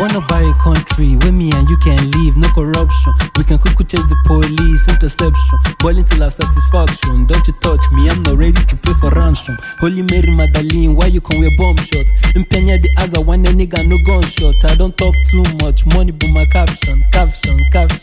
wanna buy a country where me and you can live, no corruption. We can quickly chase the police, interception. Boiling till our satisfaction. Don't you touch me, I'm not ready to pay for ransom. Holy Mary Magdalene, why you can wear bomb shots? Impenya the Aza when a nigga no gunshot. I don't talk too much, money boom my caption. Caption.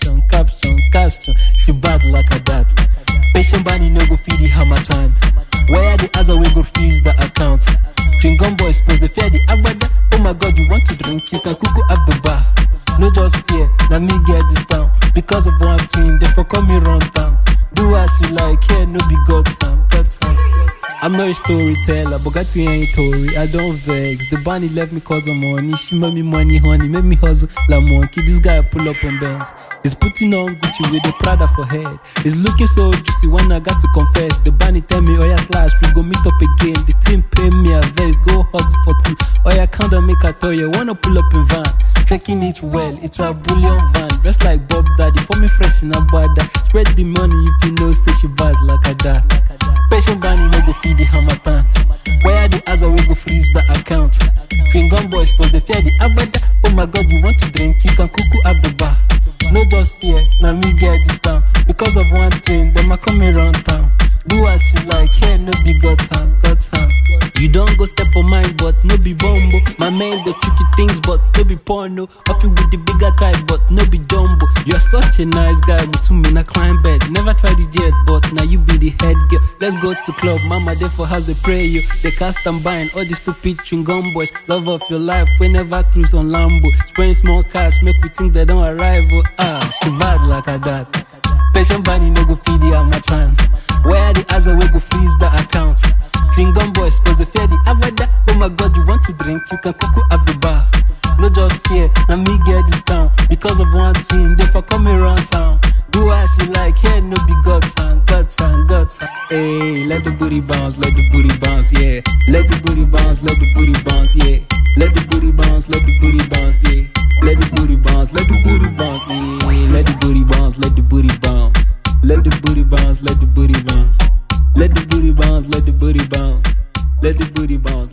She bad like a dat. Patient bunny no go feed the hammer time. Where the other way go freeze the account? Chewing-gum boys post the fear the agbada. Oh my god, you want to drink, you can cuckoo at the bar. No just fear, now me get this down. Because of one thing, therefore call me run town. Do as you like, here no be God time. I'm not a storyteller, but got to ain't story. I don't vex. The bunny left me cause of money. She made me money, honey, made me hustle like monkey. This guy pull up on Benz. He's putting on Gucci with the Prada for head. He's looking so juicy when I got to confess. The bunny tell me, oh yeah, slash, we go meet up again. The team pay me a vest, go hustle for two. Oh yeah, can't make a toy, you wanna pull up in van. Taking it well, it's a bullion van. Dressed like Bob Daddy, for me fresh in a bada. Spread the money if you know, say she bad like a da. Patient bunny no go feed the hamatan. Where the other way go freeze the account? Chewing-gum boys post the fear the agbada. Oh my god, you want to drink, you can cuckoo at the bar. No just fear, now me get this down. Because of one thing, them a come around town. Do as you like, here no be got hand. You don't go step on mine, but no be bombo. My man go tricky things, but no be porno. Off you with the bigger type, but no be jumbo. You're such a nice guy, but to me na climb bed. Never tried it yet, but now you be the head girl. Let's go to club, mama therefore has the pray you. They cast and bind, all these stupid chewing-gum boys. Love of your life, we never cruise on Lambo. Spraying small cash, make we think they don't arrive. Oh, she bad like a dat. Patient bunny no go feed the hamatan. Where the other way go freeze the account? Chewing-gum boys post the fear the agbada. Oh my god, you want to drink, you can cuckoo at the bar. No just fear, now me get this down. Because of one thing, therefore come around town. Do as you like, here no be God time. Hey, let the booty bounce, yeah. Let the booty bounce, yeah. Let the booty bounce, yeah. Let the booty bounce, yeah. Let the booty bounce, yeah. Let the booty bounce, let the booty bounce. Let the booty bounce, let the booty bounce. Let the booty bounce, let the booty bounce. Let the booty bounce, let the booty bounce. Let the booty bounce.